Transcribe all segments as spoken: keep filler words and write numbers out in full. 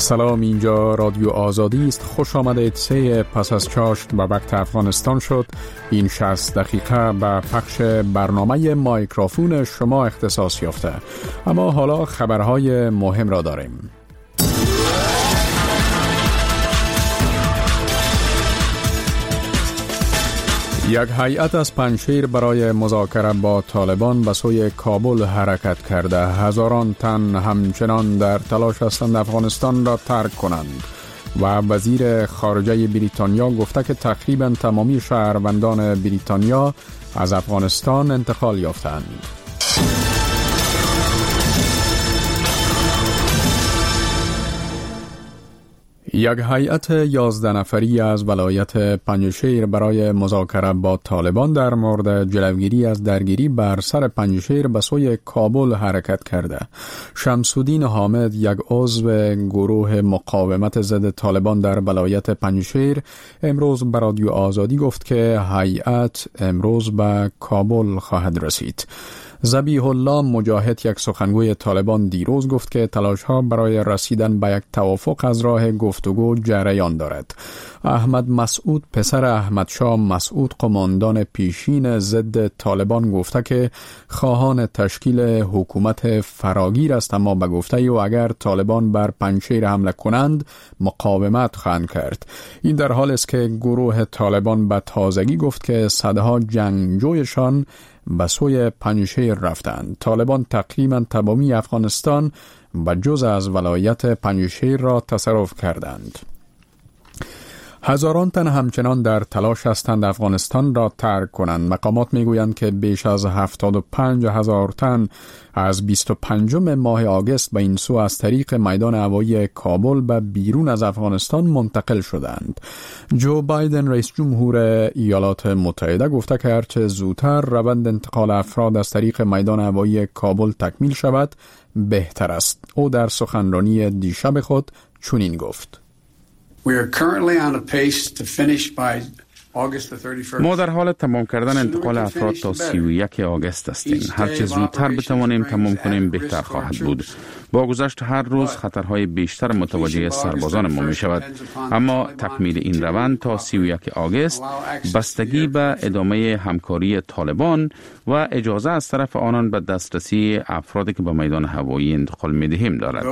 سلام، اینجا رادیو آزادی است. خوش آمدید. سه پس از چاشت به وقت افغانستان شد. این شصت دقیقه به پخش برنامه مایکروفون شما اختصاص یافته. اما حالا خبرهای مهم را داریم. یک هیئت از پنجشیر برای مذاکره با طالبان به سوی کابل حرکت کرده. هزاران تن همچنان در تلاش هستند افغانستان را ترک کنند و وزیر خارجه بریتانیا گفته که تقریبا تمامی شهروندان بریتانیا از افغانستان انتقال یافتند. یک هیئت یازده نفری از ولایت پنجشیر برای مذاکره با طالبان در مورد جلوگیری از درگیری بر سر پنجشیر به سوی کابل حرکت کرده. شمس‌الدین حامد، یک عضو گروه مقاومت ضد طالبان در ولایت پنجشیر، امروز به رادیو آزادی گفت که هیئت امروز به کابل خواهد رسید. ذبیح الله مجاهد، یک سخنگوی طالبان، دیروز گفت که تلاش‌ها برای رسیدن به یک توافق از راه گفتگو جریان دارد. احمد مسعود، پسر احمد شاه مسعود، قماندان پیشین ضد طالبان، گفته که خواهان تشکیل حکومت فراگیر است، اما به گفته او اگر طالبان بر پنجشیر حمله کنند مقاومت خواهند کرد. این در حالی است که گروه طالبان به تازگی گفت که صدها جنگجویشان به سوی پنجشیر رفتند. طالبان تقریبا تمامی افغانستان و جز از ولایت پنجشیر را تصرف کردند. هزاران تن همچنان در تلاش هستند افغانستان را ترک کنند. مقامات میگویند که بیش از هفتاد و پنج هزار تن از بیست و پنجم ماه آگوست به این سو از طریق میدان هوایی کابل به بیرون از افغانستان منتقل شدند. جو بایدن، رئیس جمهور ایالات متحده، گفته که هرچه زودتر روند انتقال افراد از طریق میدان هوایی کابل تکمیل شود بهتر است. او در سخنرانی دیشب خود چنین گفت: ما در حال تمام کردن انتقال افراد تا سی و یک آگوست هستیم. هرچه زودتر بتوانیم تمام کنیم بهتر خواهد بود. با گذشت هر روز خطرهای بیشتر متوجه سربازان ما می شود، اما تکمیل این روند تا سی و یک آگوست بستگی به ادامه همکاری طالبان و اجازه از طرف آنان به دسترسی افرادی که به میدان هوایی انتقال می دهیم دارد.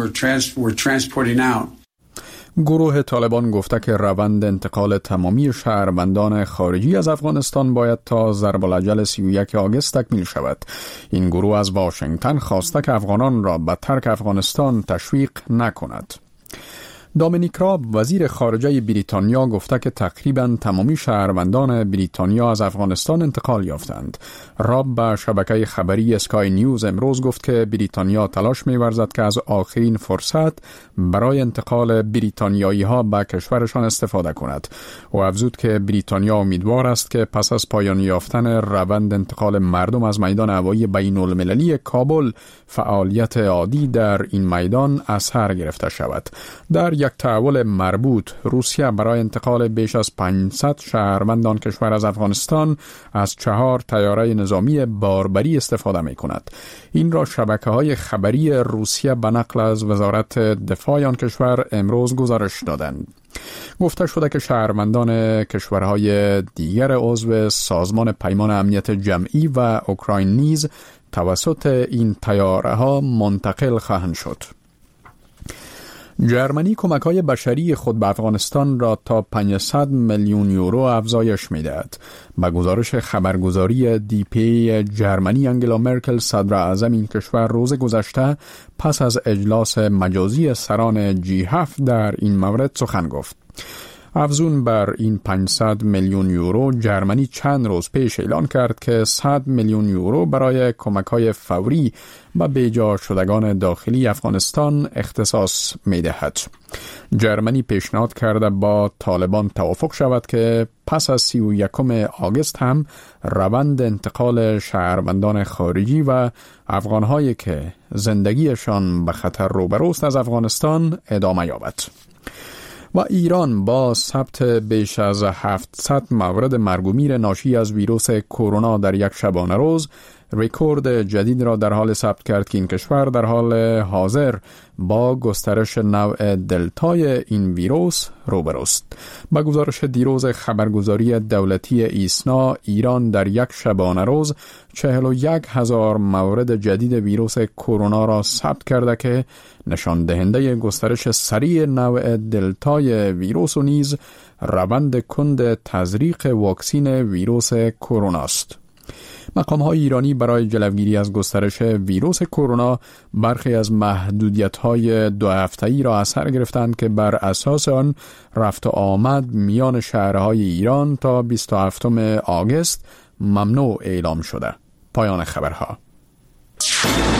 گروه طالبان گفته که روند انتقال تمامی شهروندان خارجی از افغانستان باید تا ضرب الاجل سی و یک آگوست تکمیل شود. این گروه از واشنگتن خواسته که افغانان را به ترک افغانستان تشویق نکند. دامینیک راب، وزیر خارجه بریتانیا، گفته که تقریبا تمامی شهروندان بریتانیا از افغانستان انتقال یافتند. راب به شبکه خبری اسکای نیوز امروز گفت که بریتانیا تلاش می‌ورزد که از آخرین فرصت برای انتقال بریتانیایی ها به کشورشان استفاده کند. او افزود که بریتانیا امیدوار است که پس از پایان یافتن روند انتقال مردم از میدان هوایی بین المللی کابل فعالیت عادی در این میدان از سر گرفته شود. در یک تحول مربوط، روسیه برای انتقال بیش از پانصد شهروندان کشور از افغانستان از چهار طیاره نظامی باربری استفاده می کند. این را شبکه‌های خبری روسیه به نقل از وزارت دفاع آن کشور امروز گزارش دادند. گفته شده که شهروندان کشورهای دیگر عضو سازمان پیمان امنیت جمعی و اوکراین نیز توسط این طیاره ها منتقل خواهند شد. جرمنی کمک‌های بشری خود به افغانستان را تا پانصد میلیون یورو افزایش می‌دهد. با گزارش خبرگزاری دی پی جرمنی، انگلا مرکل، صدر اعظم این کشور، روز گذشته پس از اجلاس مجازی سران جی هفت در این مورد سخن گفت. افزون بر این پانصد میلیون یورو، جرمنی چند روز پیش اعلان کرد که صد میلیون یورو برای کمک‌های فوری به بیجا شدگان داخلی افغانستان اختصاص می‌دهد. جرمنی پیشنهاد کرده با طالبان توافق شود که پس از سی و یکم آگوست هم روند انتقال شهروندان خارجی و افغان‌هایی که زندگیشان به خطر روبروست از افغانستان ادامه یابد. و ایران با ثبت بیش از هفتصد مورد مرگ و میر ناشی از ویروس کرونا در یک شبانه روز رکورد جدید را در حال ثبت کرد که این کشور در حال حاضر با گسترش نوع دلتای این ویروس روبروست. با گزارش دیروز خبرگزاری دولتی ایسنا، ایران در یک شبانه روز چهل و یک هزار مورد جدید ویروس کرونا را ثبت کرده که نشان دهنده گسترش سریع نوع دلتای ویروس و نیز روند کند تزریق واکسین ویروس کرونا است. مقام‌های ایرانی برای جلوگیری از گسترش ویروس کرونا برخی از محدودیت‌های دو هفته‌ای را از سر گرفتند که بر اساس آن رفت و آمد میان شهرهای ایران تا بیست و هفتم آگوست ممنوع اعلام شده. پایان خبرها.